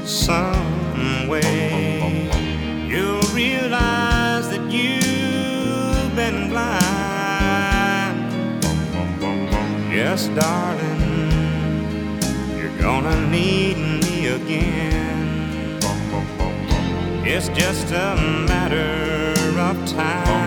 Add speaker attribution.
Speaker 1: some way you'll realize that you've been blind. Yes, darling, you're gonna need me again. It's just a matter of time.